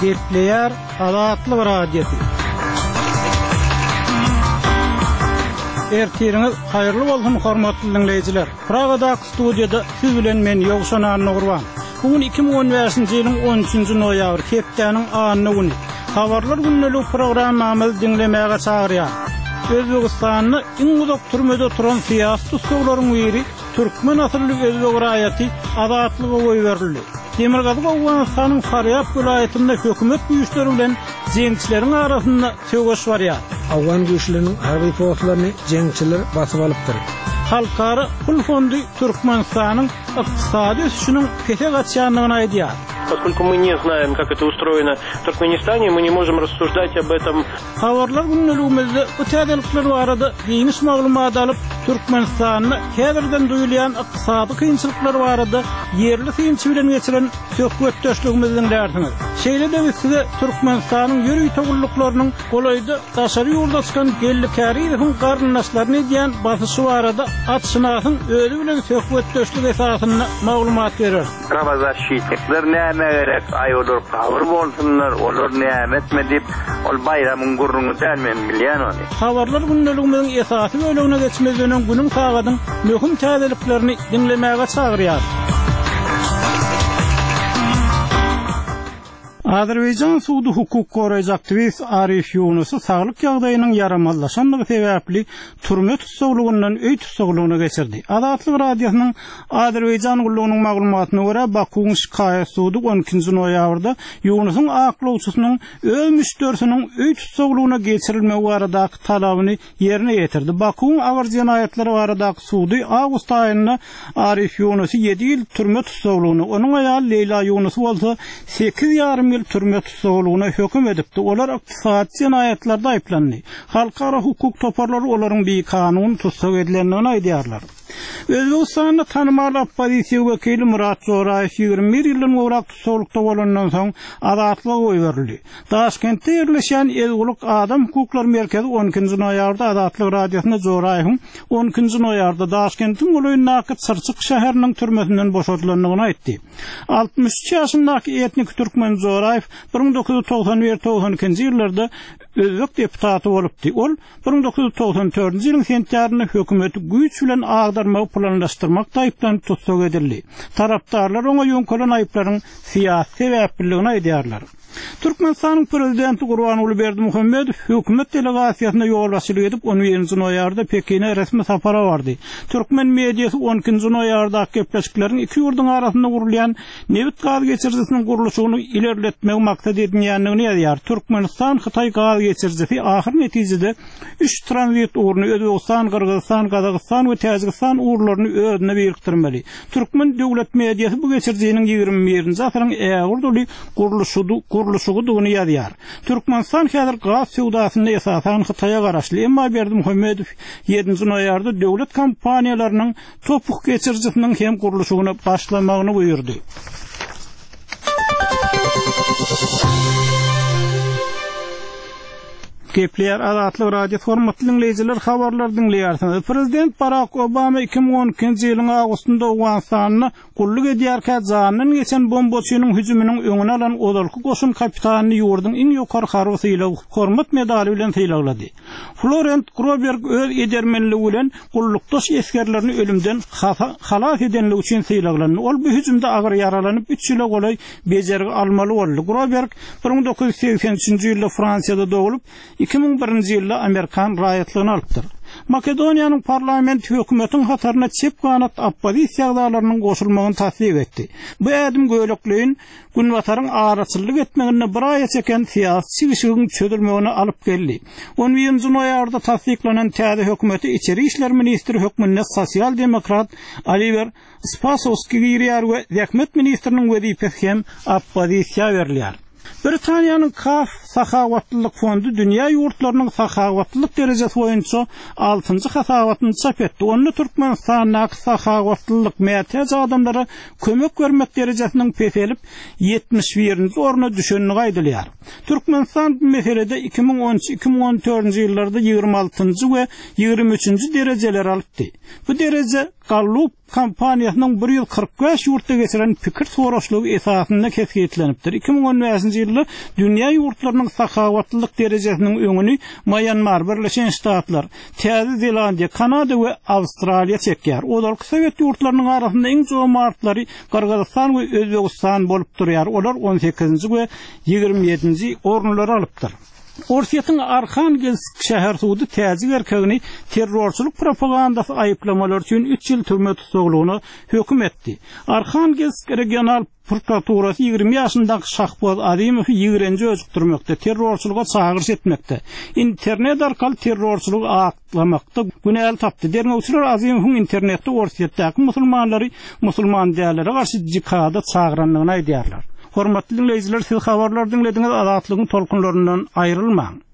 Kepler Azatlyk Radiosu. Ertiriniz hayırlı bolsun hormatly dinleyijiler. Pragada studiyada siz bilen men Ýogşan Nurwan. Bugün 2015-nji ýylyň 13-nji noýabr hepdeniň anyny güni. Habarlar günlük programmamy dinlemäge çagyrýar. Özbegistanyny iň uzak türmede turan siýasat usullaryň biri Türkmen asylly Özbek raýaty azatlygy goý berildi. Demirgazyk Awganystanyň Faryab vilayetinde hökümet güýçleri bilen jeňçileriň arasynda töweş barýar. Awgan güýçleriniň harby postlaryny jeňçiler basyp alypdyr. Halkara pul fondu Türkmenistanyň ykdysady ösüşiniň pete gaçýanlygyny aýdýar. Поскольку мы не знаем, как это устроено в Туркменистане, мы не можем рассуждать об этом. Habarlar günlüğümüzde bu täzelikler barada geniş maglumat alıp Türkmenistanyny häzirden duýulýan ykdysady kynçylyklar barada yerli synçy bilen geçiren söhbetdeşligimiziň därdini. Şeýle-de biz size Türkmenistanyň ýürüý togullyklarynyň golayda daşary ýolda çykan gelli Käriyewň garyndaşlaryny diýen basyşy barada atşynasyň özü bilen söhbetdeşlik esasyny maglumat berer. Pravazashitlikler näme gerek? Ay olur kavur bolsunlar, olur näme etmedip ol bayramyň gurruny dälmen bilýän ol. Habarlar günlüğümüziň esasy bölügine geçmezden günüň tagadyň möhüm täzeliklerini dinlemäge çagyrýar. Azerbaycan suwdy hukuk goraýjy aktivist Arif Yunusy saglyk ýagdaýynyň ýaramazlaşanlygy sebäpli türme tutsaglygynyň öý tutsaglygyna geçirdi. Azatlyk radiosynyň Azerbaycan gullugynyň maglumatyna görä Bakuň şikaýet suwdy 12-nji noýabrda Yunusyň aklawçysynyň öz müşterisiň öý tutsaglygyna geçirilmegi baradaky talabyny ýerine ýetirdi. Bakuň awar jenaýatlary baradaky suwdy awgust aýynda Arif Yunusy 7 ýyl türme tutsaglygyny, onuň aýaly Leyla Yunus bolsa 8,5 türme tutsaglygyna höküm edipdi. Olar ykdysady jenaýatlarda aýplandy. Halkara hukuk toparlary olaryň bir kanun tutsag edilendigini aýdýarlar. Özbegistanyň tanymal opozisiýa wekili Murat Zoraýew 21 ýylyň gowrak tutsaglykda bolandan soň azatlyga goý berildi. Daşkentde ýerleşen Ezgulyk Adam Hukuklary Merkezi 12-nji noýabrda Azatlyk radiosyna Zoraýewiň 12-nji noýabrda Daşkentiň Gulaýnaky Çyrçyk şäheriniň türmesinden boşatylandygyny aýtdy. 63 ýaşyndaky etnik türkmen Zoraýew 1991-92-nji ýyllarda Özbek deputaty bolupdy. Ol 1994-nji ýylyň sentýaryny hökümeti güýç bilen agdarmagy planlaşdyrmakda aýplanyp tutsag edildi. Tarapdarlar oňa ýönkelen aýplaryň siýasy sebäpligini aýdýarlar. Türkmenistanyň prezidenti Gurbanuly Berdimuhammedow hökümet delegasiýasyna ýolbaşçylyk edip 17-nji noýabrda Pekine resmi sapara bardy. Türkmen mediýasy 12-nji noýabrda gepleşikleriň iki ýurduň arasynda gurulýan newit gaz geçirjisiniň gurulşygyny ilerletmek maksat edilýändigini ýazýar. Türkmenistan Hytaý gaz geçirjisi ahir netijede 3 tranzit uğrunu Özbegistan, Kırgızstan, Kazakistan we Täjikistan uğurlaryny özüne birikdirmeli. Türkmen döwlet mediýasy bu geçirjiniň 21-nji asyryň ägirli gurulşygyny ýazýar. Türkmenistan häzir gaz sewdasynda esasan Hytaýa garaşly, emma Berdimuhammedow 7-nji noýabrda döwlet kompaniýalarynyň topuk geçirjisiniň hem gurulşygyny başlamagyny buýurdy. Kepler Azatlyk radio formatly dinleyijiler habarlar dinleýärsiňiz. Prezident Barack Obama 2012-nji ýylyň awgustynda Awganystanyny gulluk edýärkä janyny geçen bombaçynyň hüjüminiň öňüne alan odalky goşun kapitanyny ýurduň iň ýokary harwsyla hormat medali bilen tyýlaglady. Florent Groberg öz edermenligi bilen gullukdaş eskerlerini ölümden halas edenligi üçin tyýlaglandy. Ol bu hüjümde agyr yaralanyp 3 ýyla golay bejergi almaly boldy. Groberg 1983-nji ýylda Fransiýada dogulup 2001-nji ýylda Amerikan raýatlygyny alypdyr. Makedoniýanyň parlament hökümetiň hatarına çep kanat opozisiýa ýagdaýlarynyň goşulmagyny tasdiq etdi. Bu ädim göýlekligiň günwataryň araçylyk etmegine bir aýa çeken siýasy çygyşygyň çözülmegine alyp geldi. 11-nji noýabrda tasdiklanan täze hökümeti içeri işler ministri hökmünde sosial demokrat Oliver Spasowskiga ýerýär we häkmet ministriniň wezipesi hem opozisiýa berilýär. Britaniýanyň Kaf Sahawatlyk fondu dünýä ýurtlarynyň sahawatlyk derejesi boýunça 6-njy hasabatyny çap etdi. Onu Türkmenistanyň sahawatlyk merkez adamlara kömek bermek derejesiniň peselip 71-nji orna düşenligi aýdylýar. Türkmenistan bu meselede 2013-2014-nji ýyllarda 26-njy we 23-nji derejeler alypdy. Bu dereje Gallup kampaniýasynyň 1 ýyl 45 ýurtda geçiren pikir soraşlygy esasynda kesgitlenipdir. 2015-nji ýylda dünýä ýurtlarynyň sakawatlylyk derejesiniň öňüni Myanmar, Birleşen Ştatlar, Täze Zelandiýa, Kanada we Awstraliýa çekýär. Olar Sowet ýurtlarynyň arasynda iň jomartlary Kyrgyzstan we Özbegistan bolup durýar. Olar 18-nji we 27-nji orunlary alypdyr. Orsiýatyň Arhangelsk şäher sudy täze erkegini terrorçylyk propagandasy aýyplamalar üçin 3 ýyl türme tutuklugyny hökm etdi. Arhangelsk regional prokuraturasy 20 ýaşyndaky Şahboz Adimowy ýigrenji özükdirmekde, terrorçylyga çağırış etmekde. İnternet arkaly terrorçylygy aklamakda günäl tapdy. Dermegçiler Adimowyň internetde Orsiýatdaky musulmanlary musulman dällere garşy jihada çağıranlygyny aýdýarlar. Hormatly dinleyijiler, siz habarlar dinlediňiz, azatlygyň tolkunlaryndan aýrylmaň.